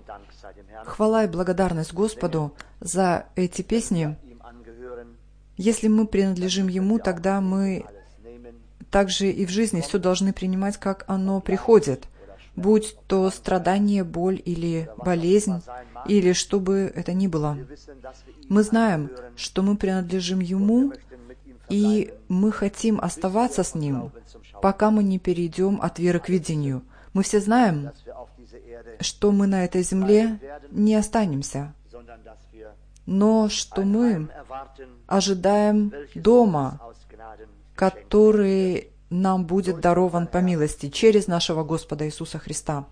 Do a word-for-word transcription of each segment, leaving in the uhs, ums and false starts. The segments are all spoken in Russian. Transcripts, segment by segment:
Хвала и благодарность Господу за эти песни. Если мы принадлежим Ему, тогда мы также и в жизни все должны принимать, как оно приходит, будь то страдание, боль или болезнь, или что бы это ни было. Мы знаем, что мы принадлежим Ему, и мы хотим оставаться с Ним, пока мы не перейдем от веры к видению. Мы все знаем, что мы на этой земле не останемся, но что мы ожидаем дома, который нам будет дарован по милости через нашего Господа Иисуса Христа.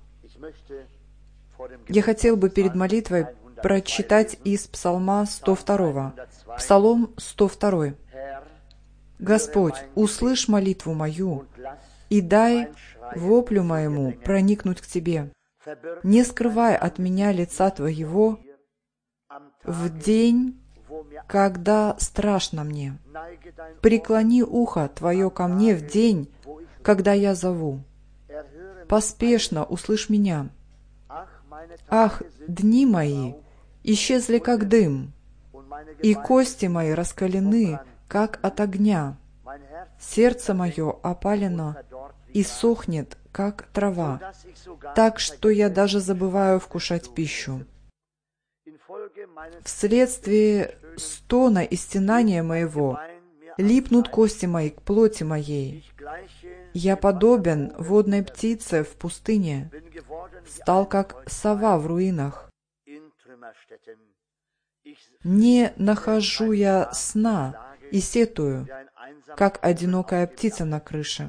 Я хотел бы перед молитвой прочитать из Псалма сто два. Псалом сто два. «Господь, услышь молитву мою и дай воплю моему проникнуть к Тебе. Не скрывай от меня лица Твоего в день, когда страшно мне. Преклони ухо Твое ко мне в день, когда я зову. Поспешно услышь меня. Ах, дни мои исчезли, как дым, и кости мои раскалены, как от огня. Сердце мое опалено и сохнет, как трава, так что я даже забываю вкушать пищу. Вследствие стона и стенания моего липнут кости мои к плоти моей. Я подобен водной птице в пустыне, стал как сова в руинах. Не нахожу я сна и сетую, как одинокая птица на крыше.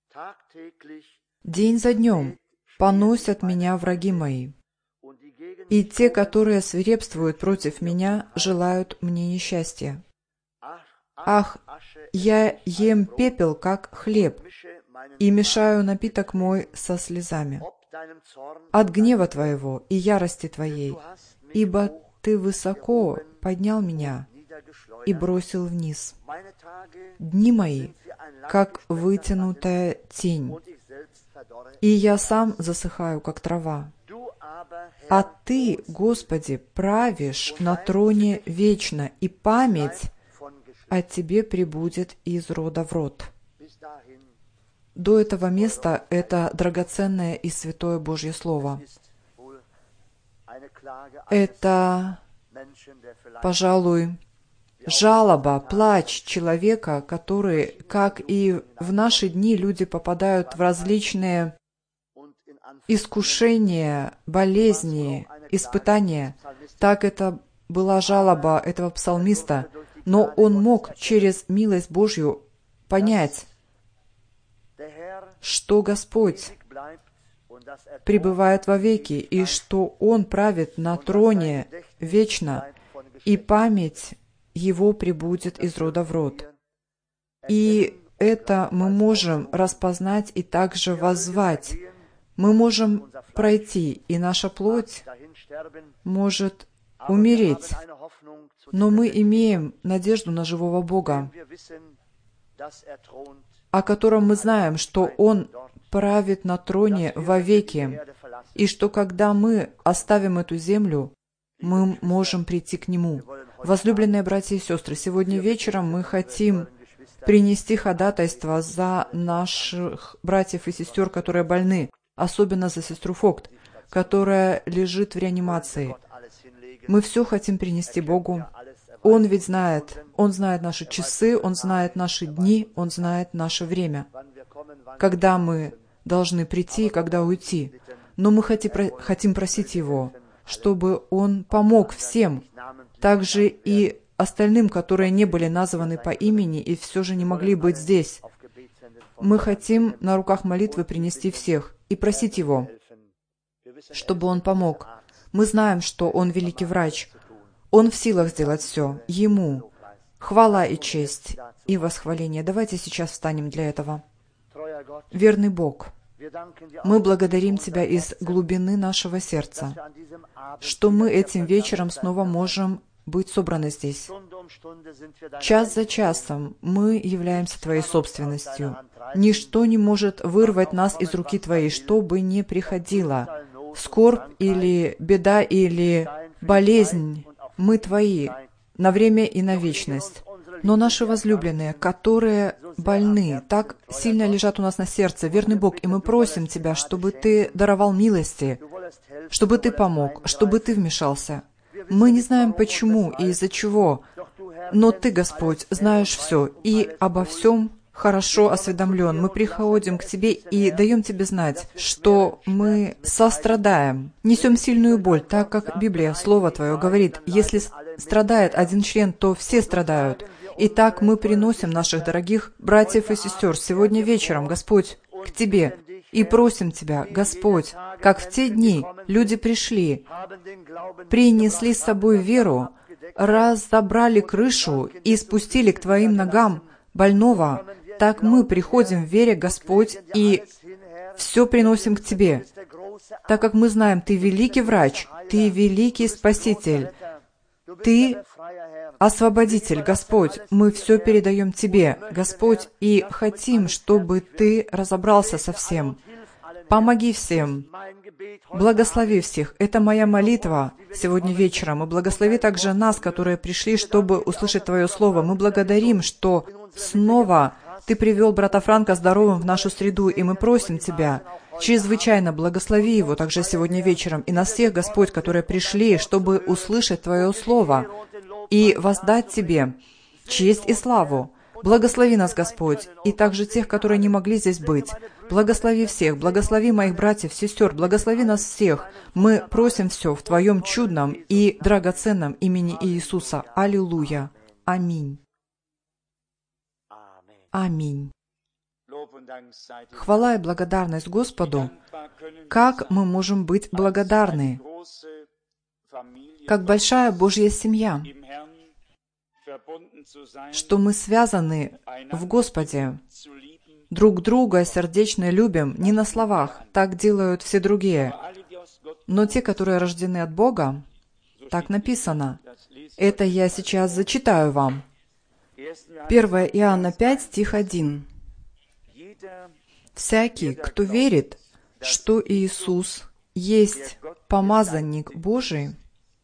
День за днем поносят меня враги мои, и те, которые свирепствуют против меня, желают мне несчастья. Ах, я ем пепел, как хлеб, и мешаю напиток мой со слезами. От гнева Твоего и ярости Твоей, ибо Ты высоко поднял меня и бросил вниз. Дни мои, как вытянутая тень, и я сам засыхаю, как трава. А Ты, Господи, правишь на троне вечно, и память о Тебе пребудет из рода в род». До этого места это драгоценное и святое Божье Слово. Это, пожалуй, жалоба, плач человека, который, как и в наши дни, люди попадают в различные искушения, болезни, испытания. Так это была жалоба этого псалмиста, но он мог через милость Божью понять, что Господь пребывает вовеки, и что Он правит на троне вечно, и память Его пребудет из рода в род. И это мы можем распознать и также воззвать. Мы можем пройти, и наша плоть может умереть, но мы имеем надежду на живого Бога, о котором мы знаем, что Он правит на троне вовеки, и что когда мы оставим эту землю, мы можем прийти к Нему. Возлюбленные братья и сестры, сегодня вечером мы хотим принести ходатайство за наших братьев и сестер, которые больны, особенно за сестру Фогт, которая лежит в реанимации. Мы все хотим принести Богу. Он ведь знает, Он знает наши часы, Он знает наши дни, Он знает наше время, когда мы должны прийти и когда уйти. Но мы хотим просить Его, чтобы Он помог всем, также и остальным, которые не были названы по имени и все же не могли быть здесь. Мы хотим на руках молитвы принести всех и просить Его, чтобы Он помог. Мы знаем, что Он великий врач. Он в силах сделать все. Ему хвала и честь и восхваление. Давайте сейчас встанем для этого. Верный Бог, мы благодарим Тебя из глубины нашего сердца, что мы этим вечером снова можем быть собраны здесь. Час за часом мы являемся Твоей собственностью. Ничто не может вырвать нас из руки Твоей, что бы ни приходило. скорбь или беда или болезнь, мы Твои на время и на вечность. Но наши возлюбленные, которые больны, так сильно лежат у нас на сердце, верный Бог, и мы просим Тебя, чтобы Ты даровал милости, чтобы Ты помог, чтобы Ты вмешался. Мы не знаем почему и из-за чего, но Ты, Господь, знаешь все, и обо всем хорошо осведомлен. Мы приходим к Тебе и даем Тебе знать, что мы сострадаем, несем сильную боль, так как Библия, Слово Твое, говорит, если страдает один член, то все страдают. Итак, мы приносим наших дорогих братьев и сестер сегодня вечером, Господь, к Тебе, и просим Тебя, Господь, как в те дни люди пришли, принесли с собой веру, разобрали крышу и спустили к Твоим ногам больного, так мы приходим в вере, Господь, и все приносим к Тебе, так как мы знаем, Ты великий врач, Ты великий Спаситель, Ты Освободитель, Господь, мы все передаем Тебе, Господь, и хотим, чтобы Ты разобрался со всем. Помоги всем, благослови всех. Это моя молитва сегодня вечером. И благослови также нас, которые пришли, чтобы услышать Твое Слово. Мы благодарим, что снова Ты привел брата Франка здоровым в нашу среду, и мы просим Тебя, чрезвычайно благослови его также сегодня вечером, и нас всех, Господь, которые пришли, чтобы услышать Твое Слово и воздать Тебе честь и славу. Благослови нас, Господь, и также тех, которые не могли здесь быть. Благослови всех, благослови моих братьев, сестер, благослови нас всех. Мы просим все в Твоем чудном и драгоценном имени Иисуса. Аллилуйя. Аминь. Аминь. Хвала и благодарность Господу. Как мы можем быть благодарны? Как большая Божья семья, что мы связаны в Господе, друг друга сердечно любим не на словах, так делают все другие. Но те, которые рождены от Бога, так написано. Это я сейчас зачитаю вам. первое Иоанна пять, стих один. «Всякий, кто верит, что Иисус есть помазанник Божий,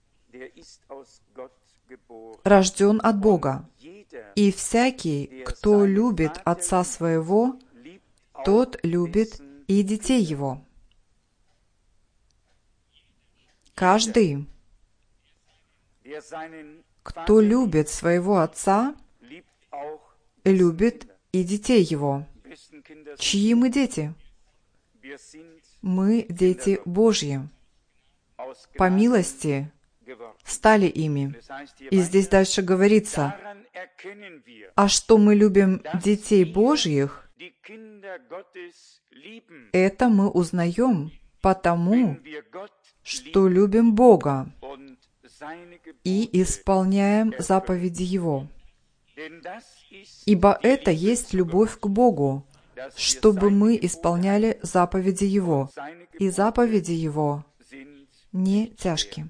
рожден от Бога, и всякий, кто любит отца своего, тот любит и детей его». Каждый, кто любит своего отца, любит и детей его. Чьи мы дети? Мы дети Божьи. По милости стали ими. И здесь дальше говорится, а что мы любим детей Божьих, это мы узнаем потому, что любим Бога и исполняем заповеди Его. Ибо это есть любовь к Богу, чтобы мы исполняли заповеди Его, и заповеди Его не тяжки.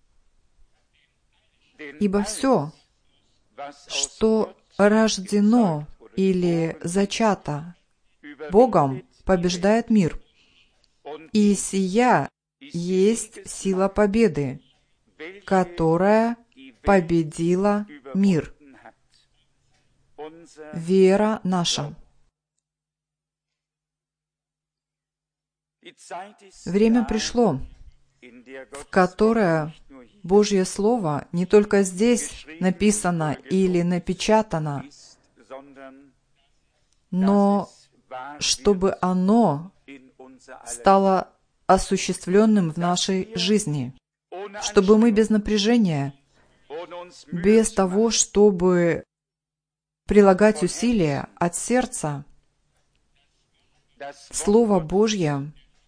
Ибо все, что рождено или зачато Богом, побеждает мир. И сия есть сила победы, которая победила мир. Вера наша. Время пришло, в которое Божье Слово не только здесь написано или напечатано, но чтобы оно стало осуществленным в нашей жизни, чтобы мы без напряжения, без того, чтобы прилагать усилия от сердца, Слово Божье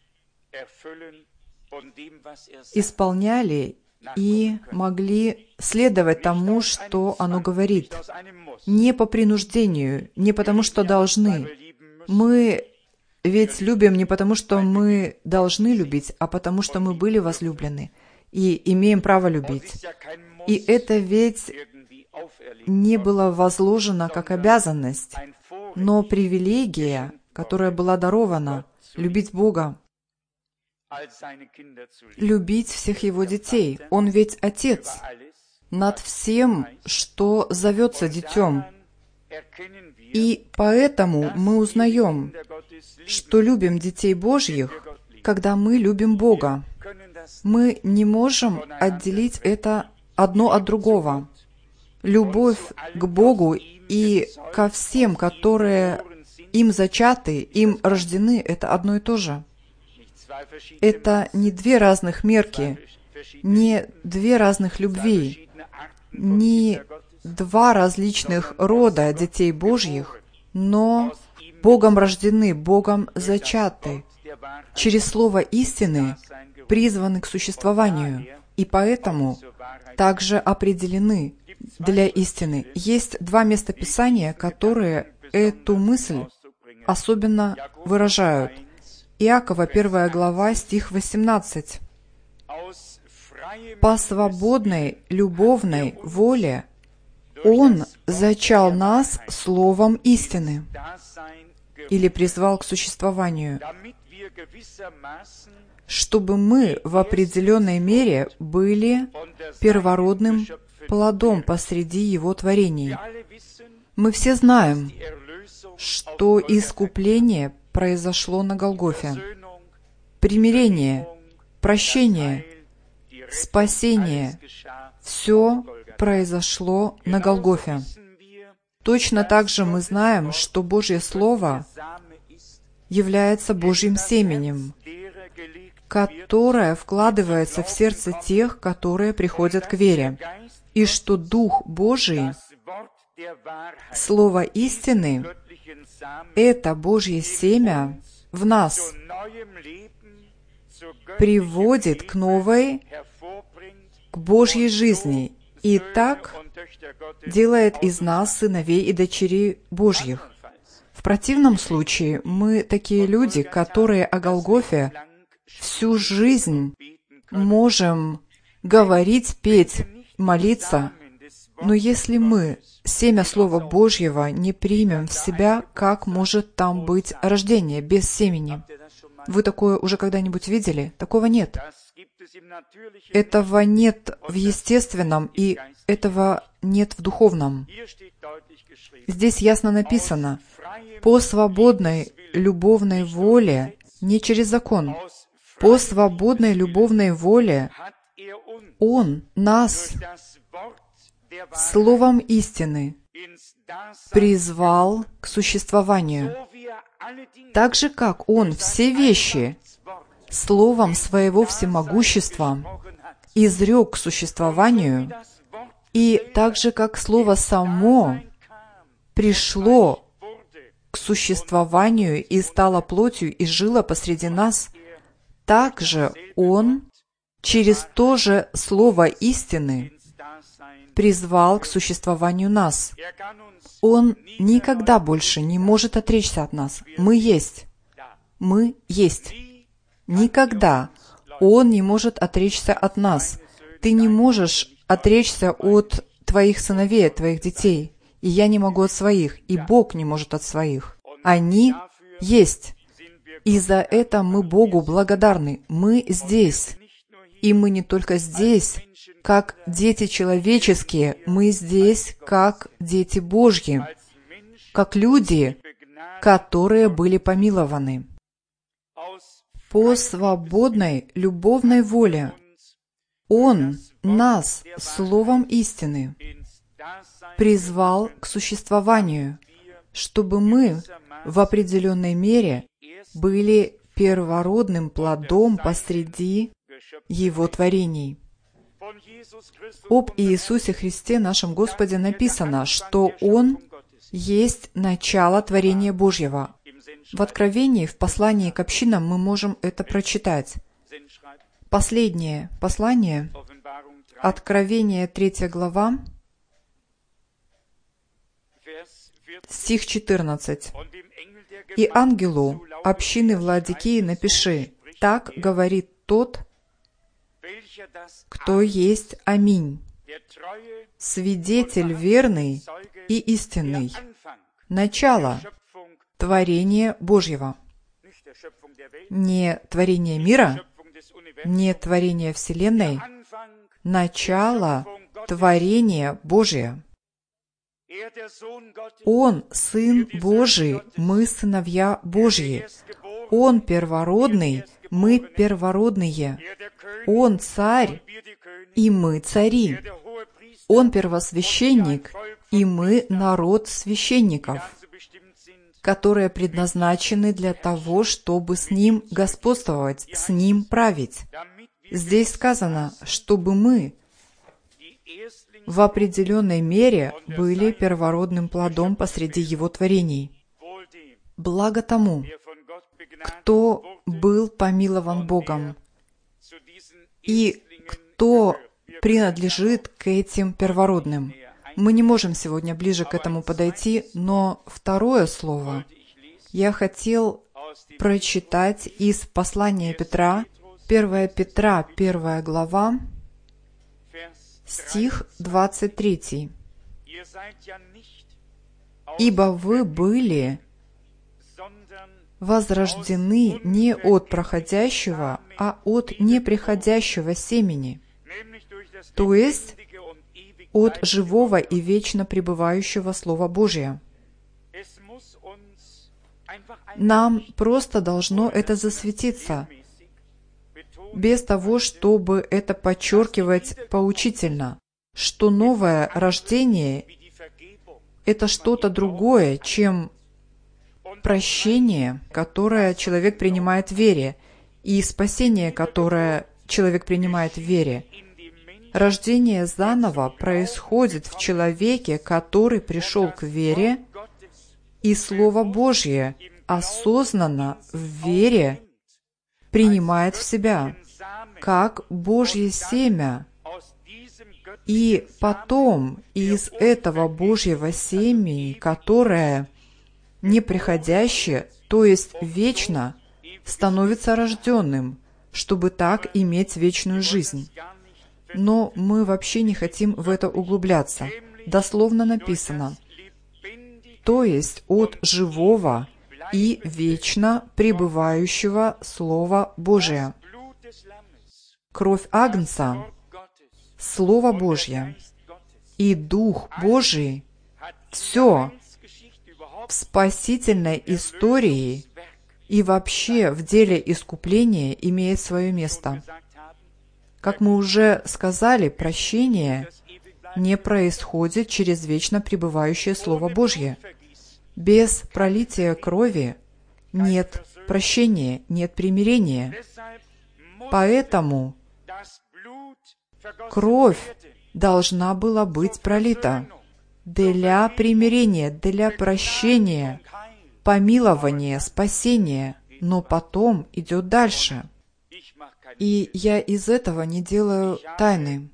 исполняли и могли следовать тому, что оно говорит. Не по принуждению, не потому, что должны. Мы ведь любим не потому, что мы должны любить, а потому, что мы были возлюблены и имеем право любить. И это ведь не было возложено как обязанность, но привилегия, которая была дарована, любить Бога. любить всех Его детей. Он ведь Отец над всем, что зовется детем. И поэтому мы узнаем, что любим детей Божьих, когда мы любим Бога. Мы не можем отделить это одно от другого. Любовь к Богу и ко всем, которые им зачаты, им рождены, это одно и то же. Это не две разных мерки, не две разных любви, не два различных рода детей Божьих, но Богом рождены, Богом зачаты, через слово истины призваны к существованию, и поэтому также определены для истины. Есть два места Писания, которые эту мысль особенно выражают. Иакова, первая глава, стих восемнадцать. «По свободной, любовной воле Он зачал нас словом истины» или призвал к существованию, чтобы мы в определенной мере были первородным плодом посреди Его творений. Мы все знаем, что искупление произошло на Голгофе. Примирение, прощение, спасение — все произошло на Голгофе. Точно так же мы знаем, что Божье Слово является Божьим семенем, которое вкладывается в сердце тех, которые приходят к вере, и что Дух Божий, Слово истины, это Божье семя в нас приводит к новой, к Божьей жизни, и так делает из нас сыновей и дочерей Божьих. В противном случае мы такие люди, которые о Голгофе всю жизнь можем говорить, петь, молиться, но если мы семя Слова Божьего не примем в себя, как может там быть рождение без семени? Вы такое уже когда-нибудь видели? Такого нет. Этого нет в естественном, и этого нет в духовном. Здесь ясно написано: по свободной любовной воле, не через закон, по свободной любовной воле Он нас словом истины призвал к существованию. Так же, как Он все вещи словом Своего всемогущества изрек к существованию, и так же, как Слово само пришло к существованию и стало плотью и жило посреди нас, так же Он через то же Слово истины призвал к существованию нас. Он никогда больше не может отречься от нас. Мы есть. Мы есть. Никогда Он не может отречься от нас. Ты не можешь отречься от твоих сыновей, от твоих детей. И я не могу от своих, и Бог не может от своих. Они есть. И за это мы Богу благодарны. Мы здесь. И мы не только здесь, как дети человеческие, мы здесь, как дети Божьи, как люди, которые были помилованы. По свободной любовной воле Он нас словом истины призвал к существованию, чтобы мы в определенной мере были первородным плодом посреди Его творений. Об Иисусе Христе, нашем Господе, написано, что Он есть начало творения Божьего. В Откровении, в послании к общинам мы можем это прочитать. Последнее послание, Откровение, третья глава, стих четырнадцать. «И ангелу общины в Ладикии напиши: так говорит тот, кто есть Аминь, свидетель верный и истинный, начало творения Божьего». Не творение мира, не творение Вселенной, начало творения Божия. Он Сын Божий, мы сыновья Божьи. Он первородный, мы первородные. Он царь, и мы цари. Он первосвященник, и мы народ священников, которые предназначены для того, чтобы с Ним господствовать, с Ним править. Здесь сказано, чтобы мы в определенной мере были первородным плодом посреди Его творений. Благо тому, кто был помилован Богом, и кто принадлежит к этим первородным. Мы не можем сегодня ближе к этому подойти, но второе слово я хотел прочитать из послания Петра, первое Петра, первая глава, стих двадцать третий. «Ибо вы были возрождены не от проходящего, а от неприходящего семени, то есть от живого и вечно пребывающего Слова Божия». Нам просто должно это засветиться, без того, чтобы это подчеркивать поучительно, что новое рождение — это что-то другое, чем прощение, которое человек принимает в вере, и спасение, которое человек принимает в вере. Рождение заново происходит в человеке, который пришел к вере, и Слово Божье осознанно в вере принимает в себя, как Божье семя. И потом из этого Божьего семени, которое неприходящее, то есть вечно, становится рожденным, чтобы так иметь вечную жизнь. Но мы вообще не хотим в это углубляться. Дословно написано: то есть от живого и вечно пребывающего Слова Божия. Кровь Агнца, Слово Божье и Дух Божий — все в спасительной истории и вообще в деле искупления имеет свое место. Как мы уже сказали, прощение не происходит через вечно пребывающее Слово Божье. Без пролития крови нет прощения, нет примирения. Поэтому кровь должна была быть пролита для примирения, для прощения, помилования, спасения, но потом идет дальше. И я из этого не делаю тайны.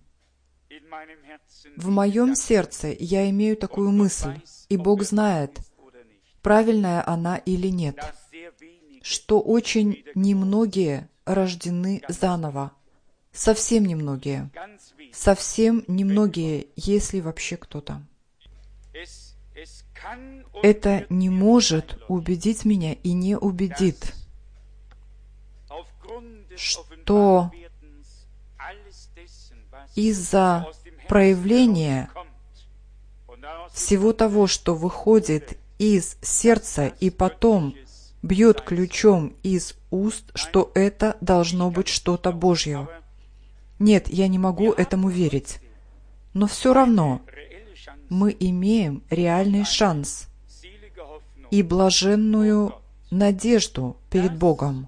В моем сердце я имею такую мысль, и Бог знает, правильная она или нет, что очень немногие рождены заново. Совсем немногие. Совсем немногие, если вообще кто-то. Это не может убедить меня и не убедит, что из-за проявления всего того, что выходит из сердца и потом бьет ключом из уст, что это должно быть что-то Божье. Нет, я не могу этому верить. Но все равно мы имеем реальный шанс и блаженную надежду перед Богом.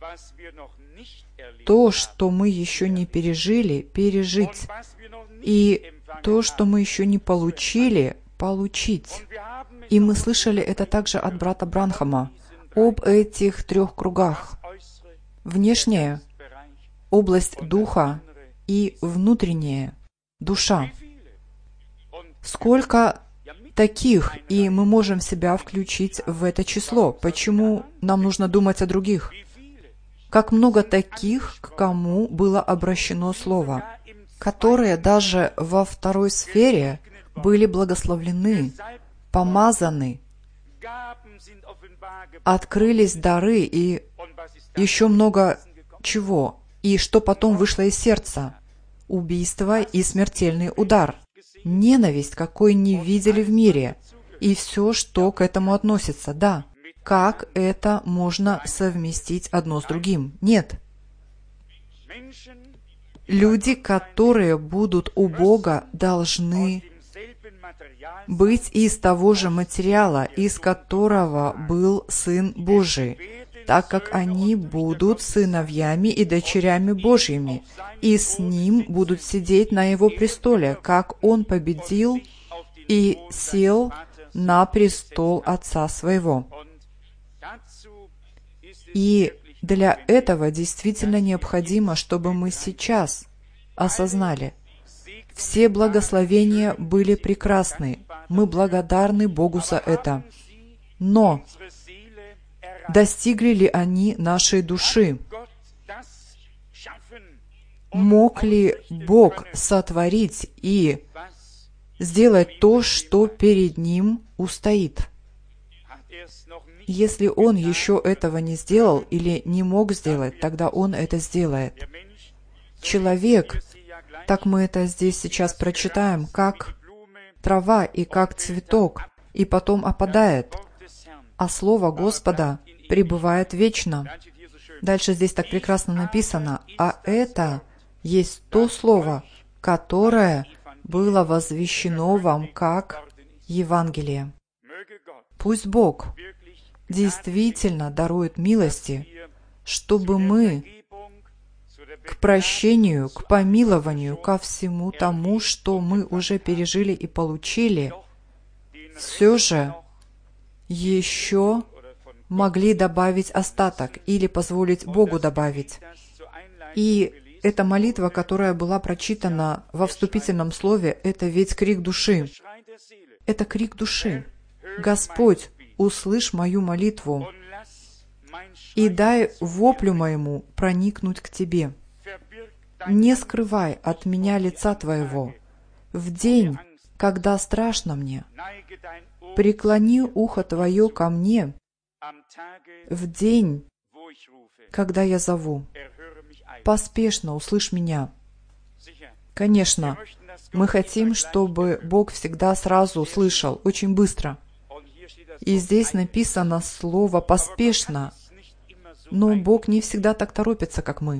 То, что мы еще не пережили, пережить. И то, что мы еще не получили, получить. И мы слышали это также от брата Бранхама об этих трех кругах. Внешняя — область духа, и внутренняя — душа. Сколько таких, и мы можем себя включить в это число? Почему нам нужно думать о других? Как много таких, к кому было обращено Слово, которые даже во второй сфере были благословлены, помазаны, открылись дары и еще много чего. И что потом вышло из сердца? Убийство и смертельный удар. Ненависть, какой не видели в мире. И все, что к этому относится. Да. Как это можно совместить одно с другим? Нет. Люди, которые будут у Бога, должны быть из того же материала, из которого был Сын Божий, так как они будут сыновьями и дочерями Божьими, и с Ним будут сидеть на Его престоле, как Он победил и сел на престол Отца Своего. И для этого действительно необходимо, чтобы мы сейчас осознали, все благословения были прекрасны, мы благодарны Богу за это. Но достигли ли они нашей души? Мог ли Бог сотворить и сделать то, что перед Ним устоит? Если Он еще этого не сделал или не мог сделать, тогда Он это сделает. Человек, так мы это здесь сейчас прочитаем, как трава и как цветок, и потом опадает, а Слово Господа пребывает вечно. Дальше здесь так прекрасно написано, а это есть то Слово, которое было возвещено вам как Евангелие. Пусть Бог действительно дарует милости, чтобы мы к прощению, к помилованию, ко всему тому, что мы уже пережили и получили, все же еще могли добавить остаток или позволить Богу добавить. И эта молитва, которая была прочитана во вступительном слове, это ведь крик души. Это крик души. Господь, услышь мою молитву и дай воплю моему проникнуть к Тебе. Не скрывай от меня лица Твоего. В день, когда страшно мне, преклони ухо Твое ко мне. В день, когда я зову, поспешно услышь меня. Конечно, мы хотим, чтобы Бог всегда сразу слышал, очень быстро. И здесь написано слово «поспешно», но Бог не всегда так торопится, как мы.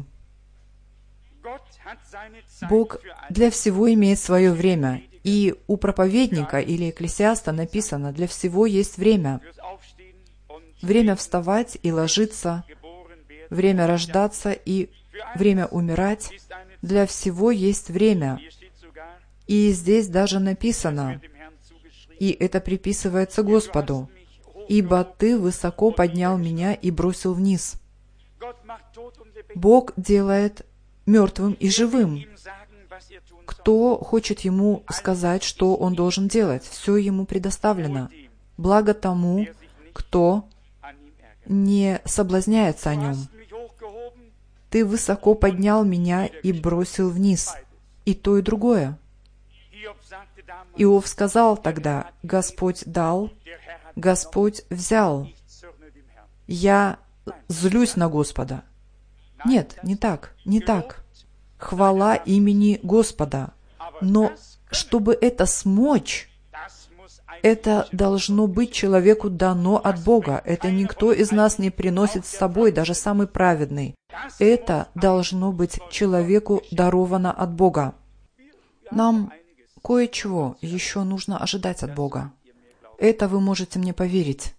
Бог для всего имеет свое время, и у проповедника или экклесиаста написано «для всего есть время». Время вставать и ложиться, время рождаться и время умирать, для всего есть время. И здесь даже написано, и это приписывается Господу, «Ибо Ты высоко поднял меня и бросил вниз». Бог делает мертвым и живым. Кто хочет Ему сказать, что Он должен делать? Все Ему предоставлено. Благо тому, кто не соблазняется о Нем. Ты высоко поднял меня и бросил вниз. И то, и другое. Иов сказал тогда, Господь дал, Господь взял. Я злюсь на Господа. Нет, не так, не так. Хвала имени Господа. Но чтобы это смочь, это должно быть человеку дано от Бога. Это никто из нас не приносит с собой, даже самый праведный. Это должно быть человеку даровано от Бога. Нам кое-чего еще нужно ожидать от Бога. Это вы можете мне поверить.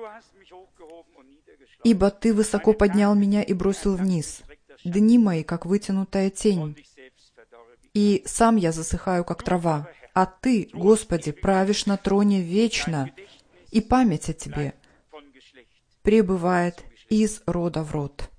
«Ибо Ты высоко поднял меня и бросил вниз. Дни мои, как вытянутая тень. И сам я засыхаю, как трава. А Ты, Господи, правишь на троне вечно, и память о Тебе пребывает из рода в род».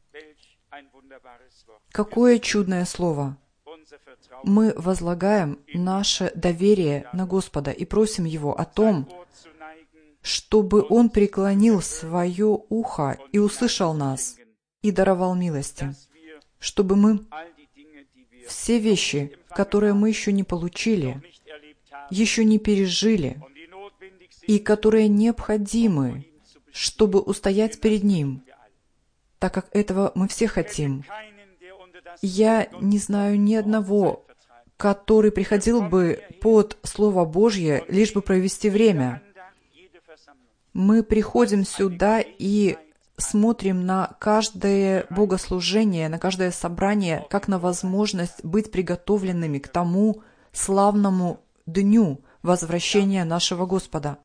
Какое чудное слово! Мы возлагаем наше доверие на Господа и просим Его о том, чтобы Он преклонил свое ухо и услышал нас, и даровал милости, чтобы мы все вещи, которые мы еще не получили, еще не пережили, и которые необходимы, чтобы устоять перед Ним, так как этого мы все хотим. Я не знаю ни одного, который приходил бы под Слово Божье, лишь бы провести время. Мы приходим сюда и смотрим на каждое богослужение, на каждое собрание, как на возможность быть приготовленными к тому славному дню возвращения нашего Господа.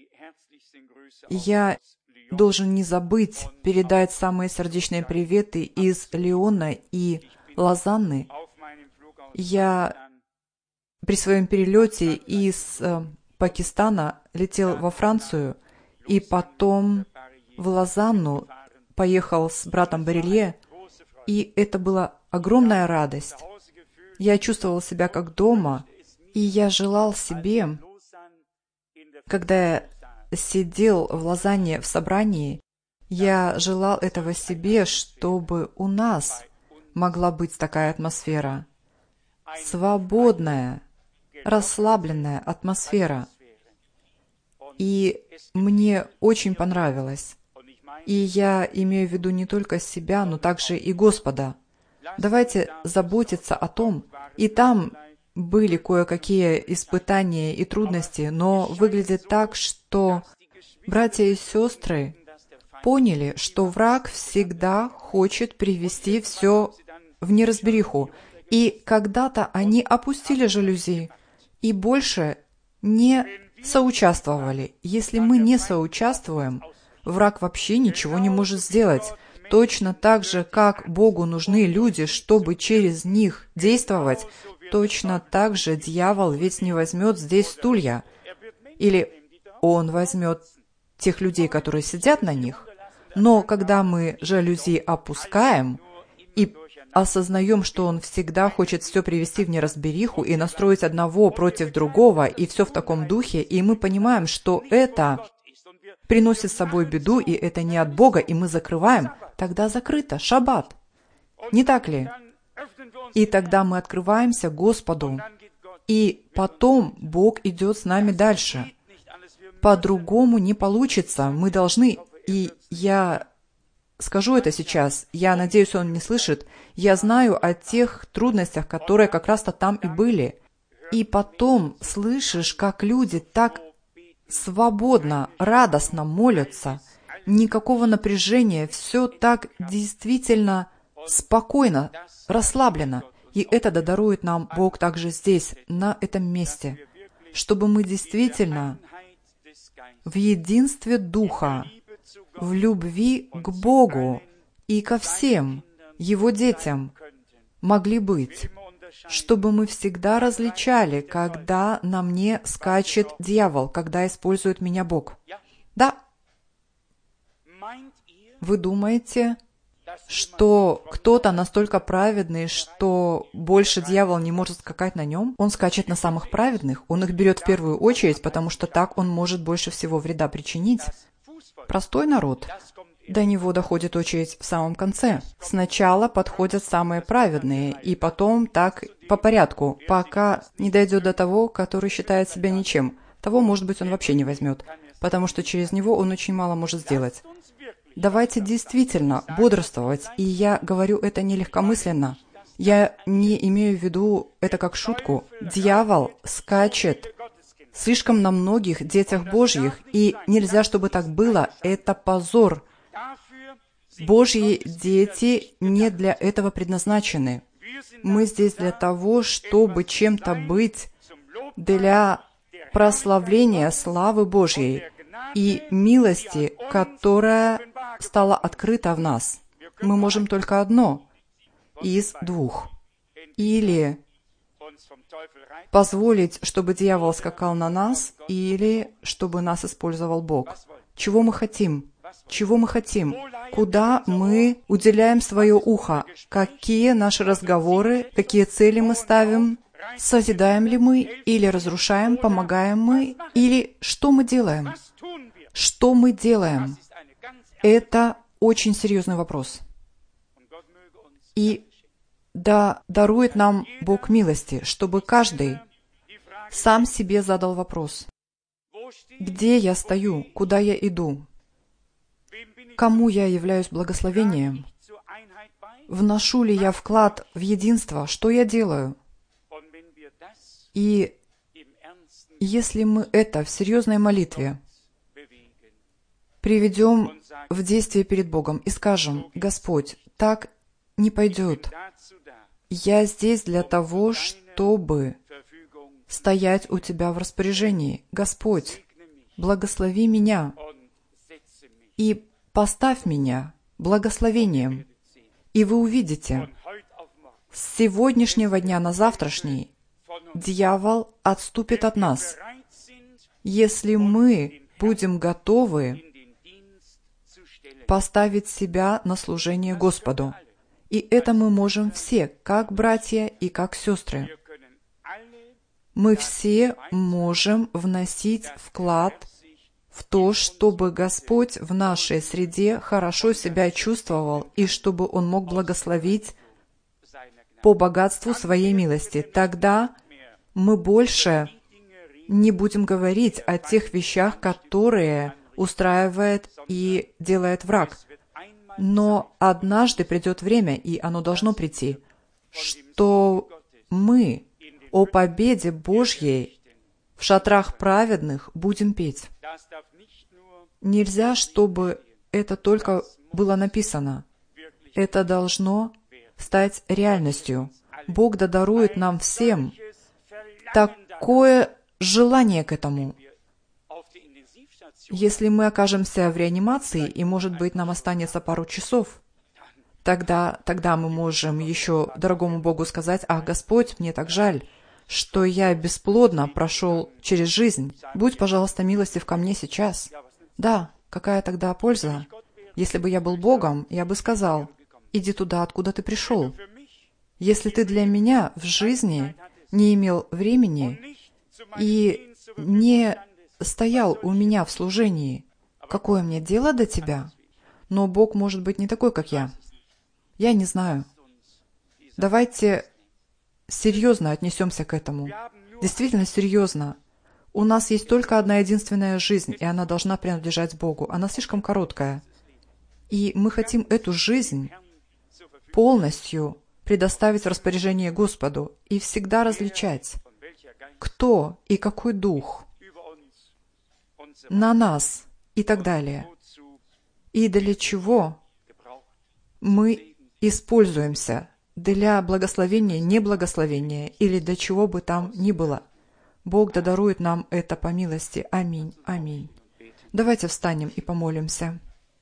Я должен не забыть передать самые сердечные приветы из Лиона и Лозанны. Я при своем перелете из э, Пакистана летел во Францию, и потом в Лозанну поехал с братом Барелье, и это была огромная радость. Я чувствовал себя как дома, и я желал себе, когда я сидел в Лозанне в собрании, я желал этого себе, чтобы у нас могла быть такая атмосфера. Свободная, расслабленная атмосфера. И мне очень понравилось. И я имею в виду не только себя, но также и Господа. Давайте заботиться о том, и там были кое-какие испытания и трудности, но выглядит так, что братья и сестры поняли, что враг всегда хочет привести все в неразбериху. И когда-то они опустили жалюзи и больше не соучаствовали. Если мы не соучаствуем, враг вообще ничего не может сделать. Точно так же, как Богу нужны люди, чтобы через них действовать, точно так же дьявол ведь не возьмет здесь стулья. Или он возьмет тех людей, которые сидят на них. Но когда мы жалюзи опускаем и осознаем, что он всегда хочет все привести в неразбериху и настроить одного против другого, и все в таком духе, и мы понимаем, что это приносит с собой беду, и это не от Бога, и мы закрываем, тогда закрыто, шаббат. Не так ли? И тогда мы открываемся Господу, и потом Бог идет с нами дальше. По-другому не получится. Мы должны, и я скажу это сейчас, я надеюсь, он не слышит, я знаю о тех трудностях, которые как раз-то там и были. И потом слышишь, как люди так свободно, радостно молятся, никакого напряжения, все так действительно спокойно, расслаблено. И это дарует нам Бог также здесь, на этом месте, чтобы мы действительно в единстве Духа, в любви к Богу и ко всем Его детям могли быть, чтобы мы всегда различали, когда на мне скачет дьявол, когда использует меня Бог. Да. Вы думаете, что кто-то настолько праведный, что больше дьявол не может скакать на нем? Он скачет на самых праведных, он их берет в первую очередь, потому что так он может больше всего вреда причинить. Простой народ, до него доходит очередь в самом конце. Сначала подходят самые праведные, и потом так по порядку, пока не дойдет до того, который считает себя ничем. Того, может быть, он вообще не возьмет, потому что через него он очень мало может сделать. Давайте действительно бодрствовать, и я говорю это не легкомысленно. Я не имею в виду это как шутку. Дьявол скачет слишком на многих детях Божьих, и нельзя, чтобы так было. Это позор. Божьи дети не для этого предназначены. Мы здесь для того, чтобы чем-то быть для прославления славы Божьей и милости, которая стала открыта в нас. Мы можем только одно из двух. Или позволить, чтобы дьявол скакал на нас, или чтобы нас использовал Бог. Чего мы хотим? Чего мы хотим? Куда мы уделяем свое ухо? Какие наши разговоры? Какие цели мы ставим? Созидаем ли мы или разрушаем? Помогаем мы? Или что мы делаем? Что мы делаем? Это очень серьезный вопрос. И да дарует нам Бог милости, чтобы каждый сам себе задал вопрос. Где я стою? Куда я иду? Кому я являюсь благословением? Вношу ли я вклад в единство? Что я делаю? И если мы это в серьезной молитве приведем в действие перед Богом и скажем: «Господь, так не пойдет. Я здесь для того, чтобы стоять у Тебя в распоряжении. Господь, благослови меня и поставь меня благословением». И вы увидите, с сегодняшнего дня на завтрашний дьявол отступит от нас, если мы будем готовы поставить себя на служение Господу. И это мы можем все, как братья и как сестры. Мы все можем вносить вклад в то, чтобы Господь в нашей среде хорошо себя чувствовал и чтобы Он мог благословить по богатству Своей милости. Тогда мы больше не будем говорить о тех вещах, которые устраивает и делает враг. Но однажды придет время, и оно должно прийти, что мы о победе Божьей в шатрах праведных будем петь. Нельзя, чтобы это только было написано. Это должно стать реальностью. Бог да дарует нам всем такое желание к этому. Если мы окажемся в реанимации, и, может быть, нам останется пару часов, тогда, тогда мы можем еще дорогому Богу сказать: «Ах, Господь, мне так жаль, что я бесплодно прошел через жизнь. Будь, пожалуйста, милостив ко мне сейчас». Да, какая тогда польза? Если бы я был Богом, я бы сказал: «Иди туда, откуда ты пришел». Если ты для меня в жизни не имел времени и не стоял у меня в служении, какое мне дело до тебя? Но Бог может быть не такой, как я. Я не знаю. Давайте серьезно отнесемся к этому. Действительно серьезно. У нас есть только одна единственная жизнь, и она должна принадлежать Богу. Она слишком короткая. И мы хотим эту жизнь полностью предоставить в распоряжение Господу и всегда различать, кто и какой дух на нас и так далее. И для чего мы используемся, для благословения, неблагословения или для чего бы там ни было. Бог да дарует нам это по милости. Аминь. Аминь. Давайте встанем и помолимся.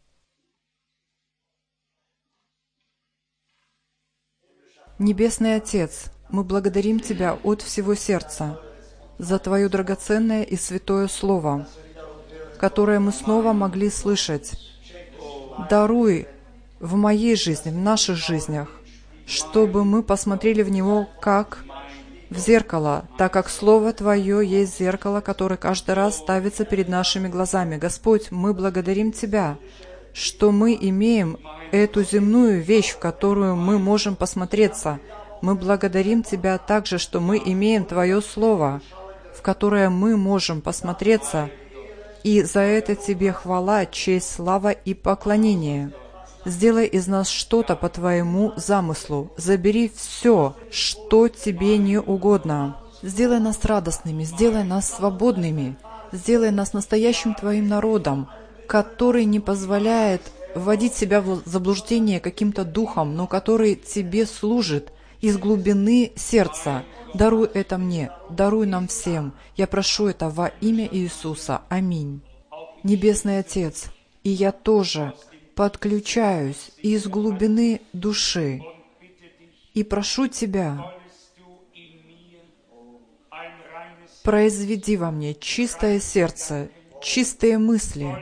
Небесный Отец, мы благодарим Тебя от всего сердца за Твое драгоценное и святое Слово, которое мы снова могли слышать. Даруй в моей жизни, в наших жизнях, чтобы мы посмотрели в него как в зеркало, так как Слово Твое есть зеркало, которое каждый раз ставится перед нашими глазами. Господь, мы благодарим Тебя, что мы имеем эту земную вещь, в которую мы можем посмотреться. Мы благодарим Тебя также, что мы имеем Твое Слово, в которое мы можем посмотреться, и за это Тебе хвала, честь, слава и поклонение. Сделай из нас что-то по Твоему замыслу. Забери все, что Тебе не угодно. Сделай нас радостными, сделай нас свободными, сделай нас настоящим Твоим народом, который не позволяет вводить себя в заблуждение каким-то духом, но который Тебе служит из глубины сердца. Даруй это мне, даруй нам всем. Я прошу это во имя Иисуса. Аминь. Небесный Отец, и я тоже подключаюсь из глубины души и прошу Тебя, произведи во мне чистое сердце, чистые мысли,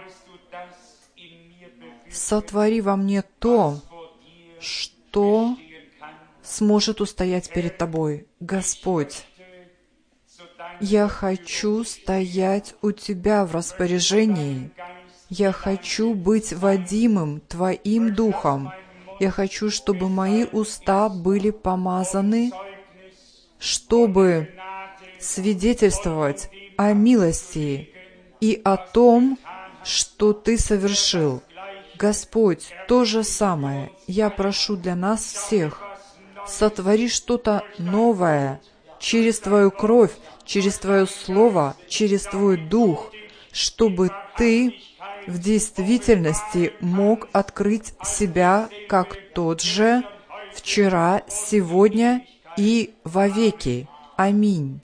сотвори во мне то, что сможет устоять перед Тобой. Господь, я хочу стоять у Тебя в распоряжении. Я хочу быть водимым Твоим Духом. Я хочу, чтобы мои уста были помазаны, чтобы свидетельствовать о милости и о том, что Ты совершил. Господь, то же самое я прошу для нас всех. Сотвори что-то новое через Твою кровь, через Твое Слово, через Твой Дух, чтобы Ты в действительности мог открыть себя как тот же вчера, сегодня и вовеки. Аминь.